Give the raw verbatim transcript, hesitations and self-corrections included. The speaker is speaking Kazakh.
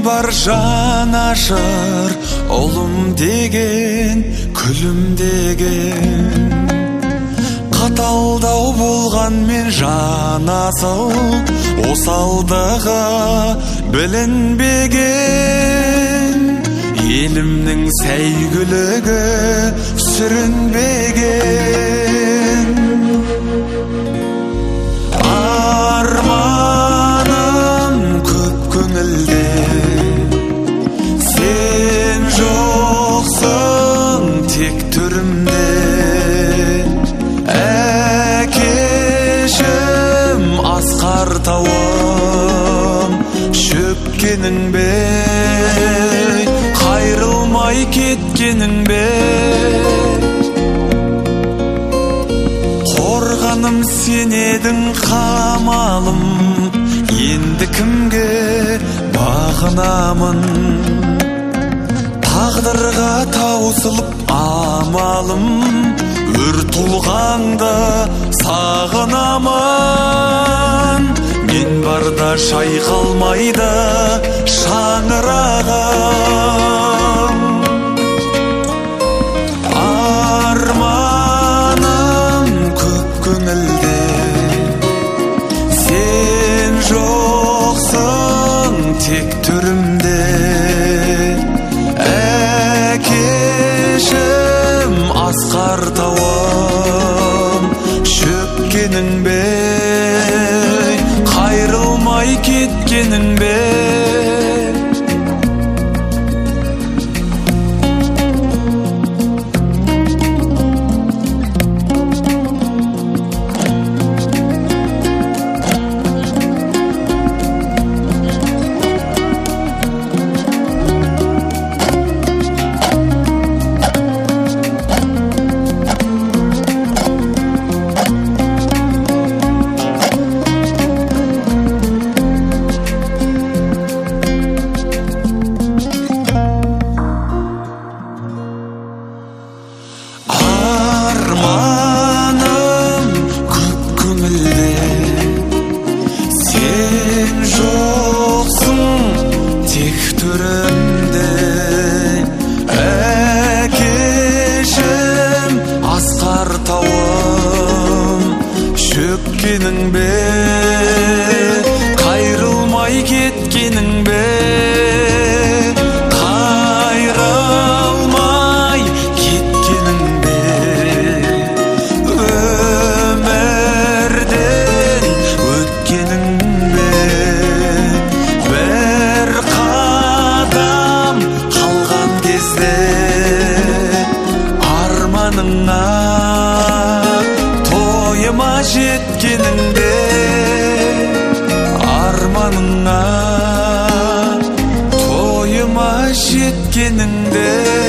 бар жанашыр, ұлым деген, күлім деген. Қаталдау болған мен жанасыл, осалдығы білінбеген. Елімнің сәйгүлігі сүрінбеген. Арманым көп көңілде, сен жоқсың тек түрімде. Әкешім асқар тауым, шөпкенің бе, қайрылмай кеткенің бе. Қорғаным сен едің қамалым, енді кімге бағынамын? Тағдырға таусылып амалым, өр тұлғаңды сағынамын. Мен барда шайқалмайды шаңырағым. Арманым көп көңілде, сен жоқсың тек түрімде. Әкешім асқар тауым, шөпкенің бе, қайрылмай кеткенің бе. Шөпкенің бе, қайрылмай кеткенің бе. Қайрылмай кеткенің бе. Өмірден өткенің бе. Бір қадам қалған кезде арманыңа тойыма жеткеніңде. Арманыңа тойыма жеткеніңде.